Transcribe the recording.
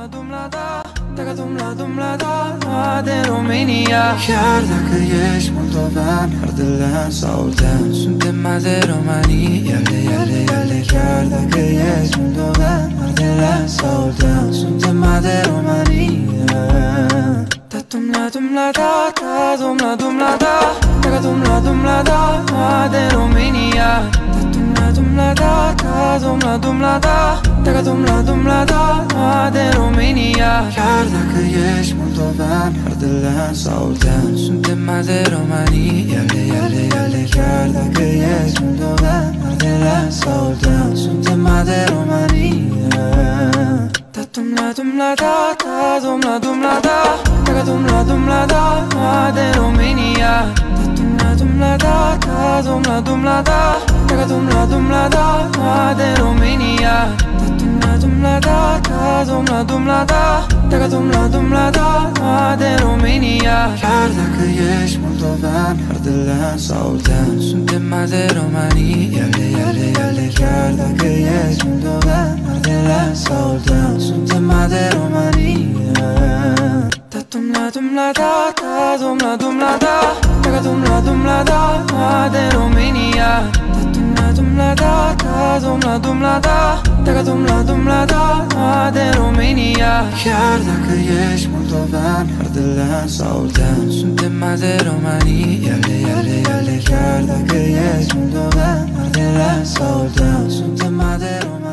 de România. Chiar dacă ești moldovean, ardelean sau oltean, suntem mai de România. Chiar dacă ești moldovean, ardelean sau oltean, suntem mai de România. Da dumla dumla da, da dumla dumla da, da dumla dumla da, de România. Da dumla dumla da, da dumla dumla da, da dumla dumla da, de România. Chiar dacă ești moldovean, ardelean sau oltean, suntem mai de România. Chiar dacă ești moldovean, ardelean sau oltean, suntem mai de România. Da dumla dumla da, da dumla dumla da, da dumla dumla da, de România. Da dumla dumla da, da dumla dumla da, da dumla dumla da, de România. Da dumla dumla da, da dumla dumla da, da dumla dumla da, de România. Chiar dacă ești moldovean, ardelean sau oltean, suntem mai de România. Chiar dacă ești moldovean, ardelean sau oltean, suntem mai de România. Da dumla dumla da, da dumla dumla da, da dumla dumla da, de România. Da dumla dumla da, da dumla dumla da, da dumla dumla da, de România. Chiar dacă ești moldovean, ardelean sau oltean, suntem mai de România. Chiar dacă ești moldovean, ardelean sau oltean, suntem mai de România.